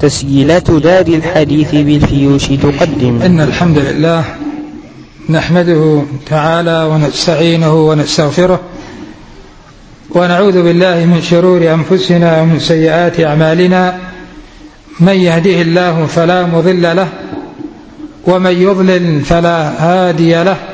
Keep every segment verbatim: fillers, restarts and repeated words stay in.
تسجيلات دار الحديث بالفيوش تقدم. إن الحمد لله نحمده تعالى ونستعينه ونستغفره ونعوذ بالله من شرور أنفسنا ومن سيئات أعمالنا، من يهده الله فلا مضل له ومن يضلل فلا هادي له،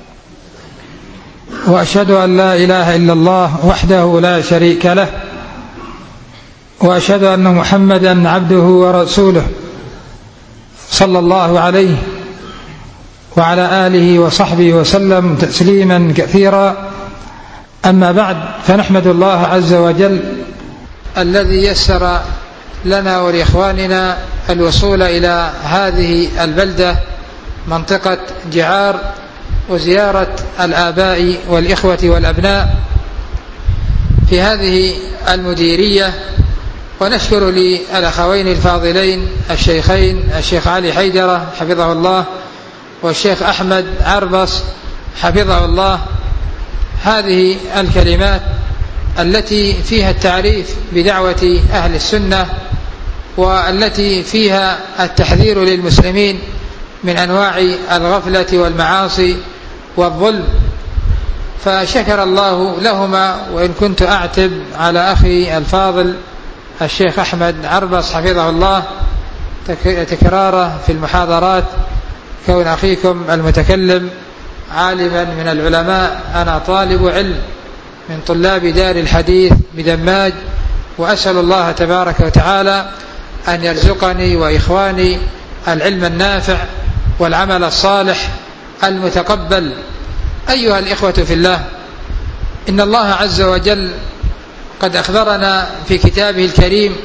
وأشهد أن لا إله إلا الله وحده لا شريك له، وأشهد أن محمدا عبده ورسوله صلى الله عليه وعلى آله وصحبه وسلم تسليما كثيرا. أما بعد، فنحمد الله عز وجل الذي يسر لنا ولإخواننا الوصول إلى هذه البلدة منطقة جعار وزيارة الآباء والإخوة والأبناء في هذه المديرية، ونشكر للأخوين الفاضلين الشيخين الشيخ علي حيدرة حفظه الله والشيخ أحمد عربص حفظه الله هذه الكلمات التي فيها التعريف بدعوة أهل السنة، والتي فيها التحذير للمسلمين من أنواع الغفلة والمعاصي والظلم، فشكر الله لهما. وإن كنت أعتب على أخي الفاضل الشيخ أحمد عربص حفظه الله تكراره في المحاضرات، كون أخيكم المتكلم عالما من العلماء، أنا طالب علم من طلاب دار الحديث بدماج، وأسأل الله تبارك وتعالى أن يرزقني وإخواني العلم النافع والعمل الصالح المتقبل. أيها الإخوة في الله، إن الله عز وجل قد أخبرنا في كتابه الكريم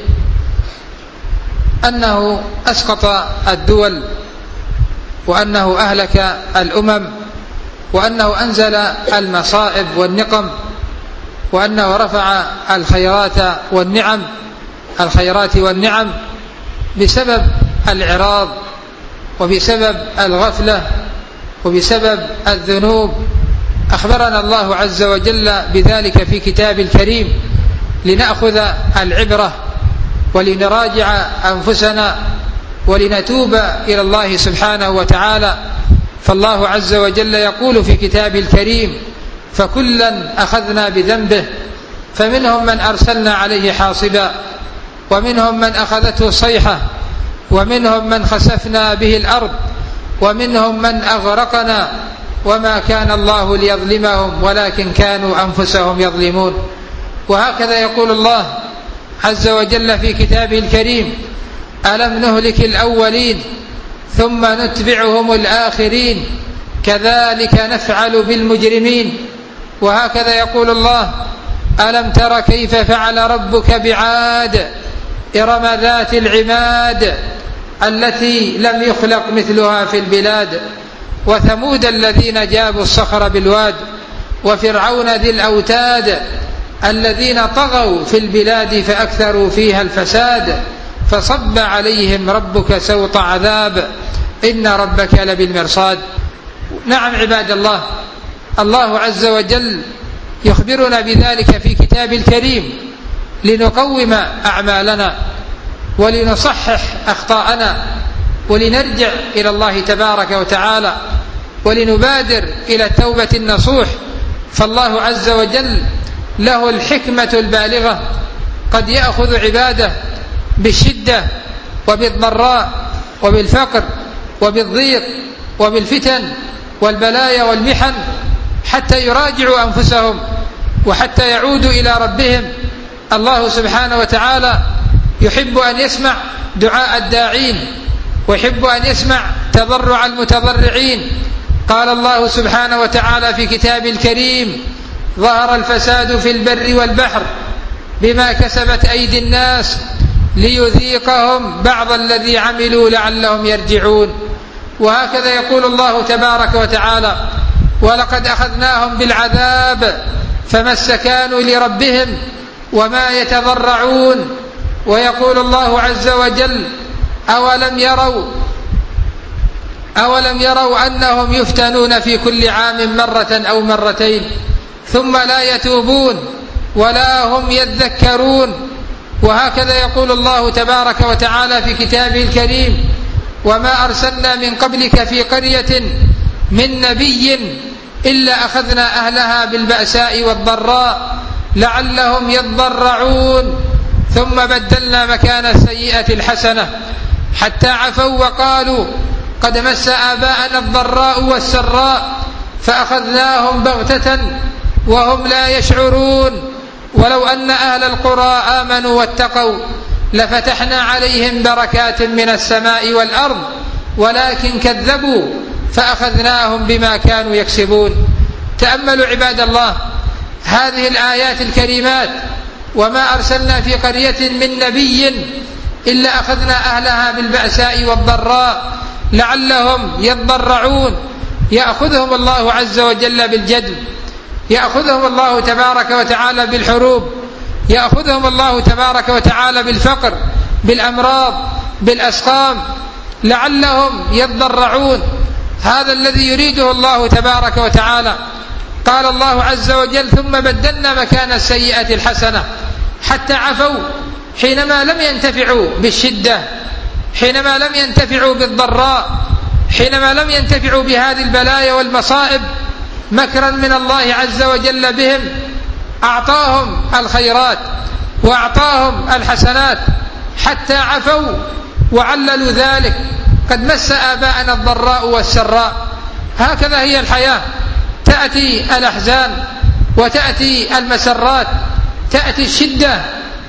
أنه أسقط الدول، وأنه أهلك الأمم، وأنه أنزل المصائب والنقم، وأنه رفع الخيرات والنعم الخيرات والنعم بسبب الإعراض وبسبب الغفلة وبسبب الذنوب. أخبرنا الله عز وجل بذلك في كتاب الكريم لنأخذ العبرة ولنراجع أنفسنا ولنتوب إلى الله سبحانه وتعالى. فالله عز وجل يقول في كتاب الكريم: فكلا أخذنا بذنبه، فمنهم من أرسلنا عليه حاصبا، ومنهم من أخذته الصيحة، ومنهم من خسفنا به الأرض، ومنهم من أغرقنا، وما كان الله ليظلمهم ولكن كانوا أنفسهم يظلمون. وهكذا يقول الله عز وجل في كتابه الكريم: ألم نهلك الأولين ثم نتبعهم الآخرين كذلك نفعل بالمجرمين. وهكذا يقول الله: ألم تر كيف فعل ربك بعاد إرم ذات العماد التي لم يخلق مثلها في البلاد، وثمود الذين جابوا الصخر بالواد، وفرعون ذي الأوتاد الذين طغوا في البلاد فأكثروا فيها الفساد، فصب عليهم ربك سوط عذاب إن ربك لبالمرصاد. نعم عباد الله، الله عز وجل يخبرنا بذلك في كتاب الكريم لنقوم أعمالنا ولنصحح أخطاءنا ولنرجع إلى الله تبارك وتعالى ولنبادر إلى التوبة النصوح. فالله عز وجل له الحكمة البالغة، قد يأخذ عباده بالشدة وبالضراء وبالفقر وبالضيق وبالفتن والبلايا والمحن حتى يراجعوا أنفسهم وحتى يعودوا إلى ربهم. الله سبحانه وتعالى يحب أن يسمع دعاء الداعين، ويحب أن يسمع تضرع المتضرعين. قال الله سبحانه وتعالى في كتاب الكريم: ظهر الفساد في البر والبحر بما كسبت أيدي الناس ليذيقهم بعض الذي عملوا لعلهم يرجعون. وهكذا يقول الله تبارك وتعالى: ولقد أخذناهم بالعذاب فما استكانوا لربهم وما يتضرعون. ويقول الله عز وجل: أولم يروا أولم يروا أنهم يفتنون في كل عام مرة أو مرتين ثم لا يتوبون ولا هم يذكرون. وهكذا يقول الله تبارك وتعالى في كتابه الكريم: وما أرسلنا من قبلك في قرية من نبي إلا أخذنا أهلها بالبأساء والضراء لعلهم يضرعون ثم بدلنا مكان السيئة الحسنة حتى عفوا وقالوا قد مس آباءنا الضراء والسراء فأخذناهم بغتة وهم لا يشعرون ولو أن أهل القرى آمنوا واتقوا لفتحنا عليهم بركات من السماء والأرض ولكن كذبوا فأخذناهم بما كانوا يكسبون. تأملوا عباد الله هذه الآيات الكريمات: وما أرسلنا في قرية من نبي إلا أخذنا أهلها بالبأساء والضراء لعلهم يضرعون. يأخذهم الله عز وجل بالجدب، يأخذهم الله تبارك وتعالى بالحروب، يأخذهم الله تبارك وتعالى بالفقر، بالأمراض، بالأسقام، لعلهم يضرعون. هذا الذي يريده الله تبارك وتعالى. قال الله عز وجل: ثم بدلنا مكان السيئة الحسنة حتى عفوا، حينما لم ينتفعوا بالشدة، حينما لم ينتفعوا بالضراء، حينما لم ينتفعوا بهذه البلايا والمصائب مكرا من الله عز وجل بهم، أعطاهم الخيرات وأعطاهم الحسنات حتى عفوا وعللوا ذلك: قد مس آباءنا الضراء والسراء. هكذا هي الحياة، تأتي الأحزان وتأتي المسرات، تأتي الشدة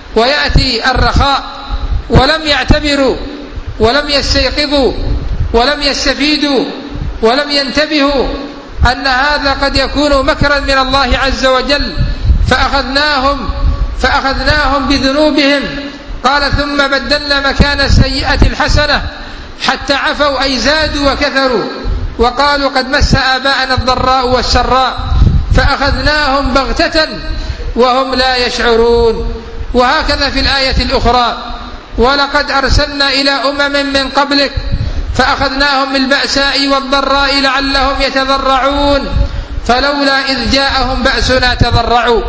ويأتي الرخاء، ولم يعتبروا ولم يستيقظوا ولم يستفيدوا ولم ينتبهوا أن هذا قد يكون مكرا من الله عز وجل، فأخذناهم فأخذناهم بذنوبهم. قال: ثم بدلنا مكان السيئة الحسنة حتى عفوا، أي زادوا وكثروا وقالوا قد مس آباءنا الضراء والسراء فأخذناهم بغتة وهم لا يشعرون. وهكذا في الآية الأخرى: ولقد أرسلنا إلى أمم من قبلك فأخذناهم بالبأساء والضراء لعلهم يتضرعون فلولا إذ جاءهم بأسنا تضرعوا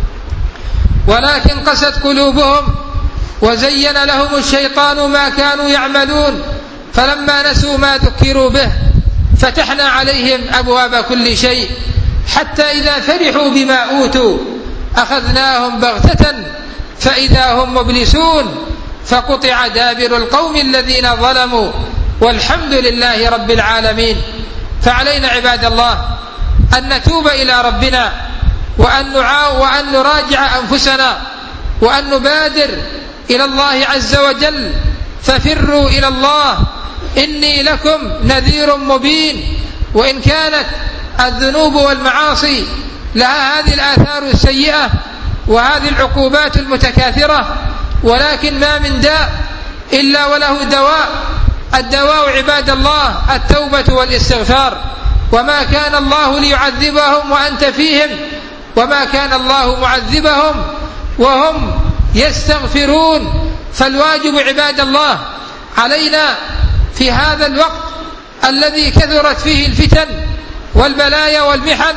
ولكن قست قلوبهم وزين لهم الشيطان ما كانوا يعملون فلما نسوا ما ذكروا به فتحنا عليهم أبواب كل شيء حتى إذا فرحوا بما أوتوا أخذناهم بغتة فإذا هم مبلسون فقطع دابر القوم الذين ظلموا والحمد لله رب العالمين. فعلينا عباد الله أن نتوب إلى ربنا وأن نعاو وأن نراجع أنفسنا وأن نبادر إلى الله عز وجل. ففروا إلى الله إني لكم نذير مبين. وإن كانت الذنوب والمعاصي لها هذه الآثار السيئة وهذه العقوبات المتكاثرة ولكن ما من داء إلا وله دواء. الدواء عباد الله التوبة والاستغفار. وما كان الله ليعذبهم وأنت فيهم وما كان الله معذبهم وهم يستغفرون. فالواجب عباد الله علينا في هذا الوقت الذي كثرت فيه الفتن والبلايا والمحن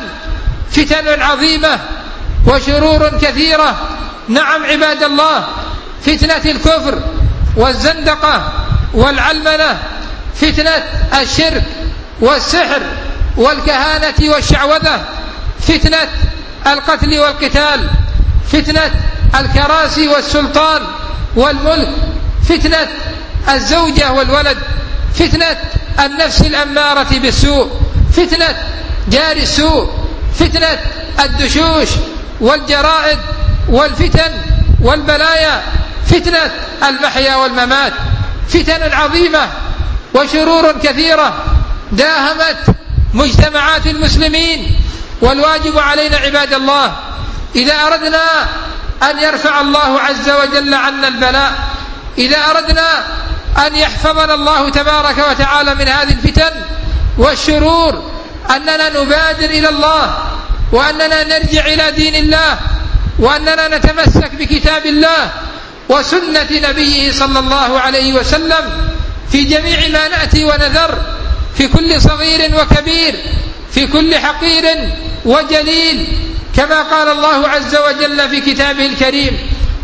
فتن عظيمة وشرور كثيرة. نعم عباد الله، فتنة الكفر والزندقة والعلمنة، فتنة الشرك والسحر والكهانة والشعوذة، فتنة القتل والقتال، فتنة الكراسي والسلطان والملك، فتنة الزوجة والولد، فتنة النفس الأمارة بالسوء، فتنة جار السوء، فتنة الدشوش والجرائد والفتن والبلايا، فتنة المحيا والممات، فتن عظيمة وشرور كثيرة داهمت مجتمعات المسلمين. والواجب علينا عباد الله إذا أردنا أن يرفع الله عز وجل عنا البلاء، إذا أردنا أن يحفظنا الله تبارك وتعالى من هذه الفتن والشرور أننا نبادر إلى الله وأننا نرجع إلى دين الله وأننا نتمسك بكتاب الله وسنة نبيه صلى الله عليه وسلم في جميع ما نأتي ونذر، في كل صغير وكبير، في كل حقير وجليل، كما قال الله عز وجل في كتابه الكريم: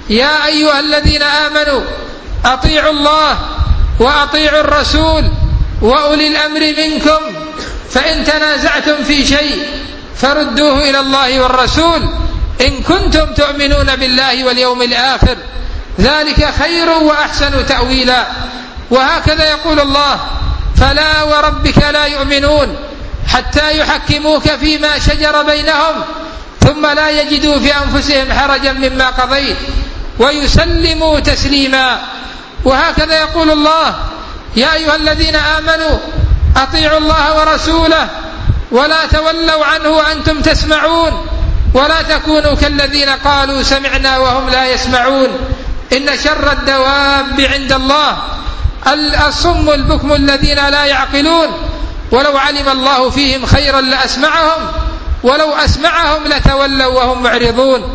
يا أيها الذين آمنوا أطيعوا الله وأطيعوا الرسول وأولي الأمر منكم فإن تنازعتم في شيء فردوه إلى الله والرسول إن كنتم تؤمنون بالله واليوم الآخر ذلك خير وأحسن تأويلا. وهكذا يقول الله: فلا وربك لا يؤمنون حتى يحكموك فيما شجر بينهم ثم لا يجدوا في أنفسهم حرجا مما قضيت ويسلموا تسليما. وهكذا يقول الله: يا أيها الذين آمنوا أطيعوا الله ورسوله ولا تولوا عنه وأنتم تسمعون ولا تكونوا كالذين قالوا سمعنا وهم لا يسمعون إن شر الدواب عند الله الصم البكم الذين لا يعقلون ولو علم الله فيهم خيرا لأسمعهم ولو أسمعهم لتولوا وهم معرضون.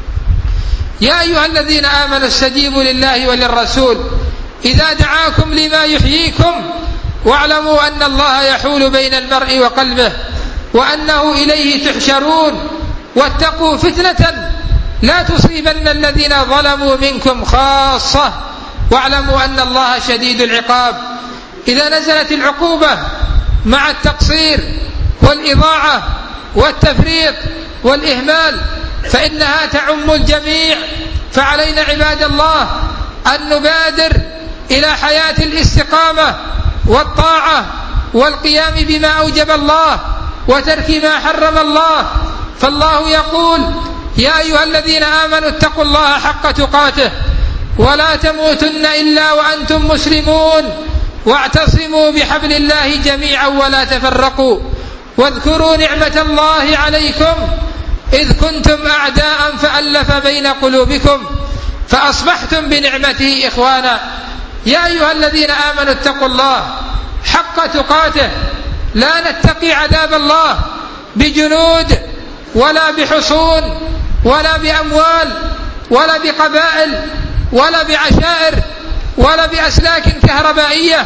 يا أيها الذين آمنوا استجيبوا لله وللرسول إذا دعاكم لما يحييكم واعلموا أن الله يحول بين المرء وقلبه وأنه إليه تحشرون واتقوا فتنة لا تصيبن الذين ظلموا منكم خاصة واعلموا أن الله شديد العقاب. إذا نزلت العقوبة مع التقصير والإضاعة والتفريط والإهمال فإنها تعم الجميع. فعلينا عباد الله أن نبادر إلى حياة الاستقامة والطاعة والقيام بما أوجب الله وترك ما حرم الله. فالله يقول: يا أيها الذين آمنوا اتقوا الله حق تقاته ولا تموتن إلا وأنتم مسلمون واعتصموا بحبل الله جميعا ولا تفرقوا واذكروا نعمة الله عليكم إذ كنتم أعداء فألف بين قلوبكم فأصبحتم بنعمته إخوانا. يا أيها الذين آمنوا اتقوا الله حق تقاته لا نتقي عذاب الله بجنود ولا بحصون ولا بأموال ولا بقبائل ولا بعشائر ولا بأسلاك كهربائية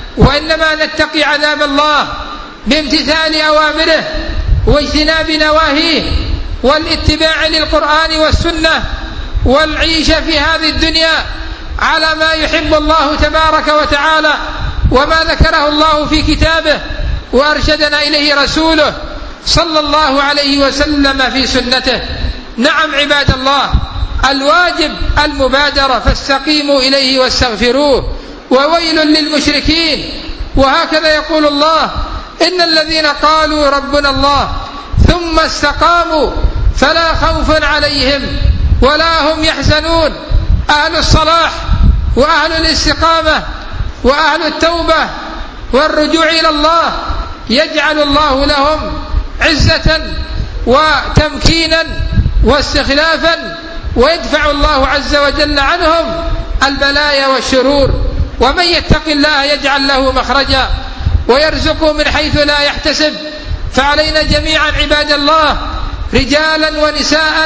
وإنما نتقي عذاب الله بامتثال أوامره واجتناب نواهيه والاتباع للقرآن والسنة والعيش في هذه الدنيا على ما يحب الله تبارك وتعالى وما ذكره الله في كتابه وأرشدنا إليه رسوله صلى الله عليه وسلم في سنته. نعم عباد الله، الواجب المبادرة فاستقيموا إليه واستغفروه وويل للمشركين. وهكذا يقول الله: إن الذين قالوا ربنا الله ثم استقاموا فلا خوف عليهم ولا هم يحزنون. أهل الصلاح وأهل الاستقامة وأهل التوبة والرجوع إلى الله يجعل الله لهم عزة وتمكينا واستخلافا ويدفع الله عز وجل عنهم البلايا والشرور. ومن يتق الله يجعل له مخرجا ويرزقه من حيث لا يحتسب. فعلينا جميعا عباد الله رجالا ونساء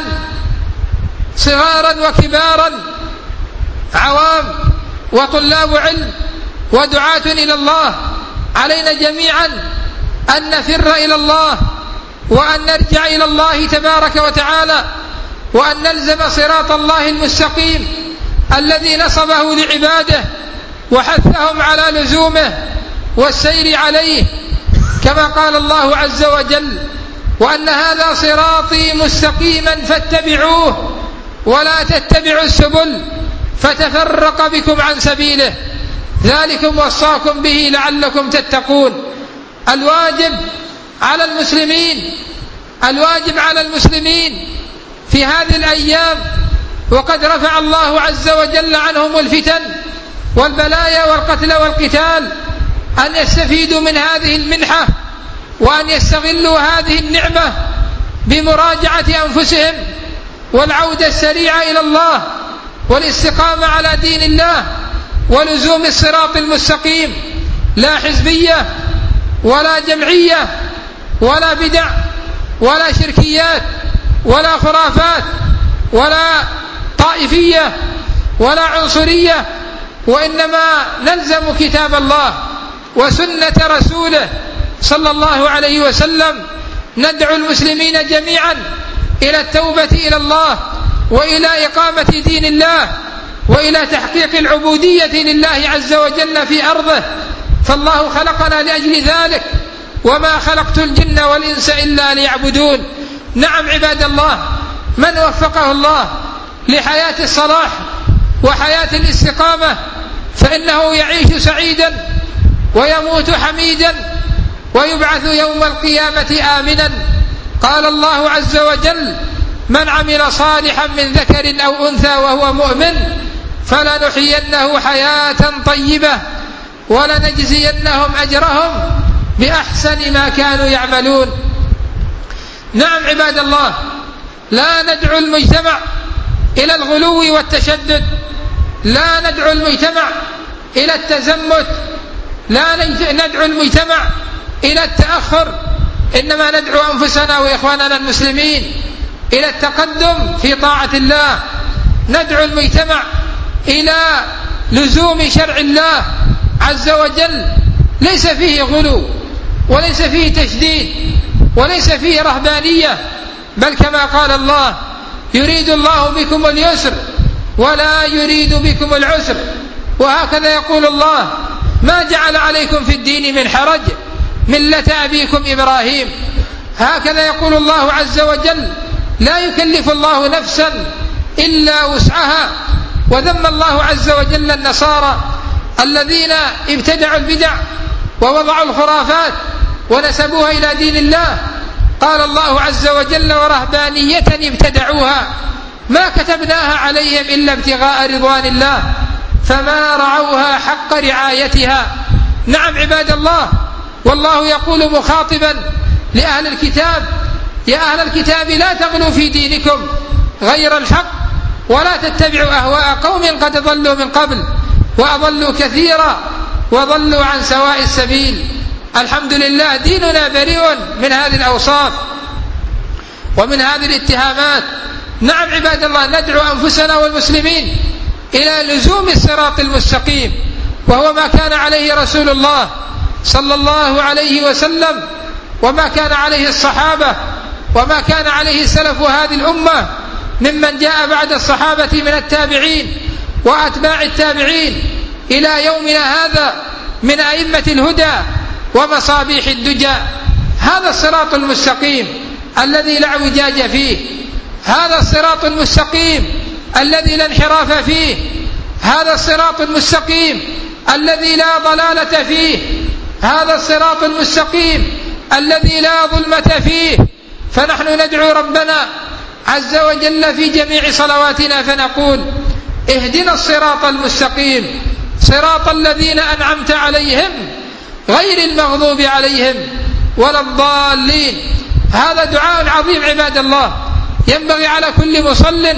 صغارا وكبارا عوام وطلاب علم ودعاة إلى الله، علينا جميعا أن نفر إلى الله وأن نرجع إلى الله تبارك وتعالى وأن نلزم صراط الله المستقيم الذي نصبه لعباده وحثهم على لزومه والسير عليه كما قال الله عز وجل: وأن هذا صراطي مستقيما فاتبعوه ولا تتبعوا السبل فتفرق بكم عن سبيله ذلكم وصاكم به لعلكم تتقون. الواجب على المسلمين الواجب على المسلمين في هذه الأيام وقد رفع الله عز وجل عنهم الفتن والبلايا والقتل والقتال أن يستفيدوا من هذه المنحة وأن يستغلوا هذه النعمة بمراجعة أنفسهم والعودة السريعة إلى الله والاستقامة على دين الله ولزوم الصراط المستقيم، لا حزبية ولا جمعية ولا بدع ولا شركيات ولا خرافات ولا طائفية ولا عنصرية، وإنما نلزم كتاب الله وسنة رسوله صلى الله عليه وسلم. ندعو المسلمين جميعا إلى التوبة إلى الله وإلى إقامة دين الله وإلى تحقيق العبودية لله عز وجل في أرضه، فالله خلقنا لأجل ذلك، وما خلقت الجن والإنس إلا ليعبدون. نعم عباد الله، من وفقه الله لحياة الصلاح وحياة الاستقامة فإنه يعيش سعيدا ويموت حميدا ويبعث يوم القيامة آمنا. قال الله عز وجل: من عمل صالحا من ذكر أو أنثى وهو مؤمن فلنحيينه حياة طيبة ولنجزينهم أجرهم بأحسن ما كانوا يعملون. نعم عباد الله، لا ندعو المجتمع إلى الغلو والتشدد، لا ندعو المجتمع إلى التزمت، لا ندعو المجتمع إلى التأخر، إنما ندعو أنفسنا وإخواننا المسلمين إلى التقدم في طاعة الله. ندعو المجتمع إلى لزوم شرع الله عز وجل، ليس فيه غلو وليس فيه تشديد وليس فيه رهبانية، بل كما قال الله: يريد الله بكم اليسر ولا يريد بكم العسر. وهكذا يقول الله: ما جعل عليكم في الدين من حرج ملة أبيكم إبراهيم. هكذا يقول الله عز وجل: لا يكلف الله نفسا إلا وسعها. وذم الله عز وجل النصارى الذين ابتدعوا البدع ووضعوا الخرافات ونسبوها إلى دين الله. قال الله عز وجل: ورهبانية ابتدعوها ما كتبناها عليهم إلا ابتغاء رضوان الله فما رعوها حق رعايتها. نعم عباد الله، والله يقول مخاطبا لأهل الكتاب: يا أهل الكتاب لا تغلوا في دينكم غير الحق ولا تتبعوا أهواء قوم قد ضلوا من قبل وأضلوا كثيرا وضلوا عن سواء السبيل. الحمد لله، ديننا بريء من هذه الأوصاف ومن هذه الاتهامات. نعم عباد الله، ندعو أنفسنا والمسلمين إلى لزوم الصراط المستقيم، وهو ما كان عليه رسول الله صلى الله عليه وسلم، وما كان عليه الصحابة، وما كان عليه سلف هذه الأمة ممن جاء بعد الصحابة من التابعين وأتباع التابعين إلى يومنا هذا من أئمة الهدى ومصابيح الدجى. هذا الصراط المستقيم الذي لا اعوجاج فيه، هذا الصراط المستقيم الذي لا انحراف فيه، هذا الصراط المستقيم الذي لا ضلالة فيه، هذا الصراط المستقيم الذي لا ظلمة فيه. فنحن ندعو ربنا عز وجل في جميع صلواتنا فنقول: اهدنا الصراط المستقيم صراط الذين أنعمت عليهم غير المغضوب عليهم ولا الضالين. هذا دعاء عظيم عباد الله، ينبغي على كل مصل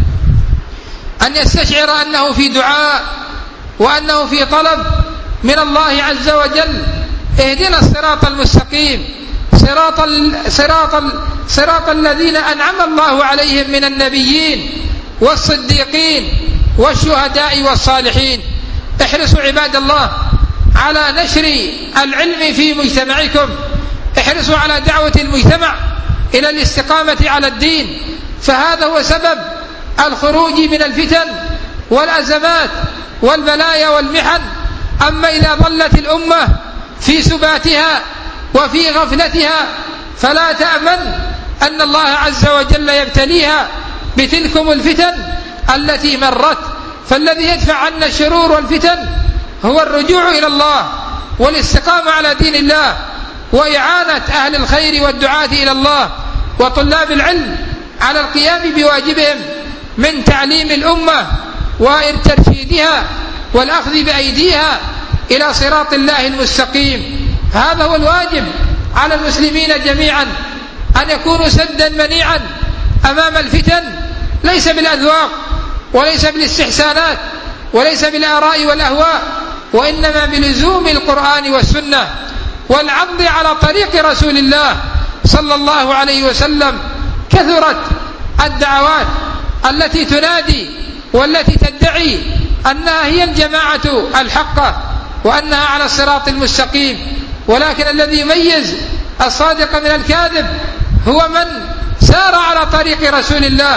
أن يستشعر أنه في دعاء وأنه في طلب من الله عز وجل. اهدنا الصراط المستقيم صراط ال... صراط ال... صراط الذين أنعم الله عليهم من النبيين والصديقين والشهداء والصالحين. احرصوا عباد الله على نشر العلم في مجتمعكم، احرصوا على دعوة المجتمع إلى الاستقامة على الدين، فهذا هو سبب الخروج من الفتن والأزمات والبلايا والمحن. أما إذا ظلت الأمة في سباتها وفي غفلتها فلا تأمن أن الله عز وجل يبتليها بتلكم الفتن التي مرت. فالذي يدفع عنا الشرور والفتن هو الرجوع إلى الله والاستقامة على دين الله وإعانة أهل الخير والدعاة إلى الله وطلاب العلم على القيام بواجبهم من تعليم الأمة وترشيدها والأخذ بأيديها إلى صراط الله المستقيم. هذا هو الواجب على المسلمين جميعا، أن يكونوا سدا منيعا أمام الفتن، ليس بالأذواق وليس بالاستحسانات وليس بالآراء والأهواء، وإنما بلزوم القرآن والسنة والعض على طريق رسول الله صلى الله عليه وسلم. كثرت الدعوات التي تنادي والتي تدعي أنها هي الجماعة الحقة وأنها على الصراط المستقيم، ولكن الذي يميز الصادق من الكاذب هو من سار على طريق رسول الله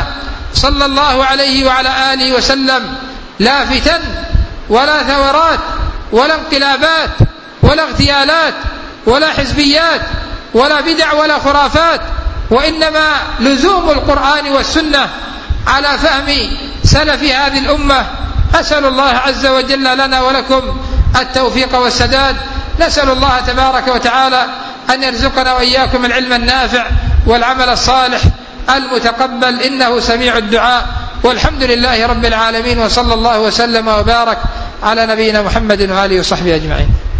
صلى الله عليه وعلى آله وسلم لا فتن ولا ثورات ولا انقلابات ولا اغتيالات ولا حزبيات ولا بدع ولا خرافات، وإنما لزوم القرآن والسنة على فهم سلف هذه الأمة. أسأل الله عز وجل لنا ولكم التوفيق والسداد. نسأل الله تبارك وتعالى أن يرزقنا وإياكم العلم النافع والعمل الصالح المتقبل، إنه سميع الدعاء. والحمد لله رب العالمين، وصلى الله وسلم وبارك على نبينا محمد وآله وصحبه أجمعين.